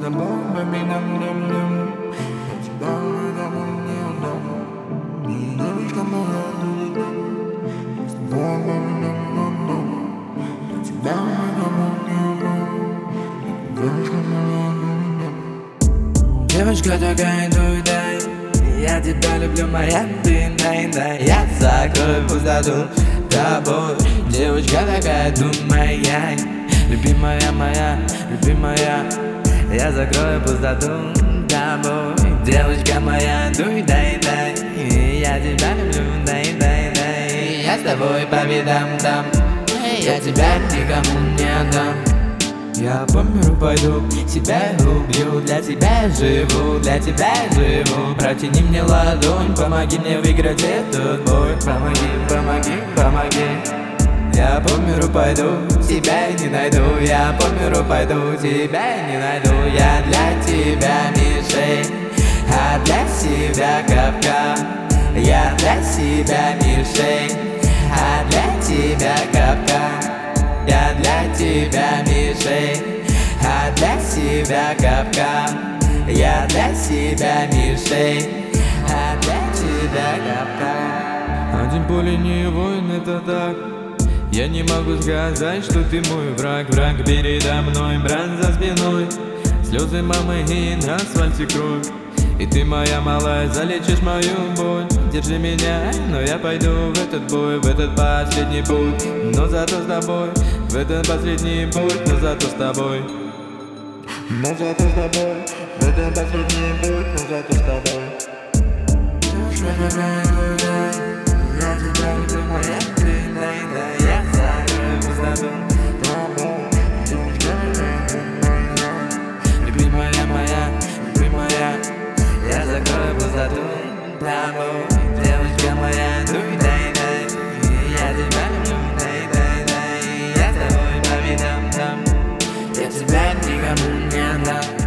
тобой по минам-нам-нам. Я тебя никому не отдам. Ты девочка моя, с тобой по минам-нам-нам. Я тебя никому не отдам. Девочка моя, девочка такая, дуй-дай, я тебя люблю, моя ты, дай-дай. Я закрою пустоту тобой. Девочка такая, думай, любимая моя, любимая. Я закрою пустоту тобой. Девочка моя, дуй, дай-дай, я тебя люблю, дай-дай-дай. Я с тобой по видам там, я тебя никому не отдам. Я по миру пойду, себя убью, для тебя живу, для тебя живу. Протяни мне ладонь, помоги мне выиграть этот бой. Помоги, помоги, помоги. Я по миру пойду, тебя не найду. Я по миру пойду, тебя не найду. Я для тебя мишень, а для себя капкан. Я для себя мишень, а для тебя капкан. Я для тебя мишень, а для себя капкан. Я для себя мишень, а для тебя капкан. Один поле не воин, это так. Я не могу сказать, что ты мой враг. Враг передо мной, брат за спиной. Слезы мамы и на асфальте кровь. И ты, моя малая, залечишь мою боль. Держи меня, но я пойду в этот бой, в этот последний путь, но зато с тобой. В этот последний путь, но зато с тобой. но зато с тобой. В этот последний путь, но зато с тобой. Девочка такая, дуй-дай, я тебя люблю, моя ты, дай-дай. Я закрою пустоту тобой. Девочка такая, любимая моя, любимая. Я закрою пустоту тобой. Девочка моя, дуй, дай-дай, я тебя люблю, дай-дай-дай. Я с тобой по видам там, я тебя никому не отдам.